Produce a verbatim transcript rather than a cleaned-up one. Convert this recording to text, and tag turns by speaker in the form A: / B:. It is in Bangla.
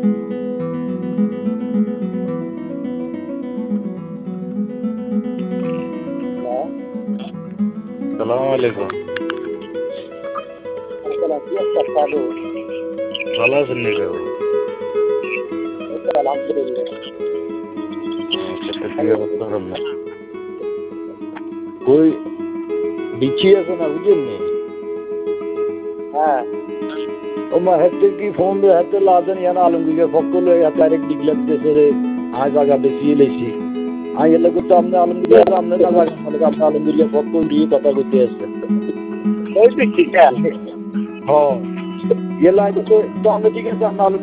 A: সালাম আলাইকুম। ভালো আছেন নি বাবু? ওই বিচি আছে না বুঝলেন?
B: হ্যাঁ
A: ও মা হাতে কি ফোন দিয়ে হাতে লাদেন ইয়ানা আলমগীরের পক্ষ লয়ে ডাইরেক্ট ডিক্লেয়ার দিতেছে রে আজ জায়গা বেশি লেছি আই এলে করতে আপনি আলমগীরের আপনি না জায়গা মানে আপনি আলমগীরের পক্ষ দিয়ে কথা কইতে আসছেন
B: ওই বিচি
A: হ্যাঁ এলা তো তো আমরা ঠিক আছে আপনি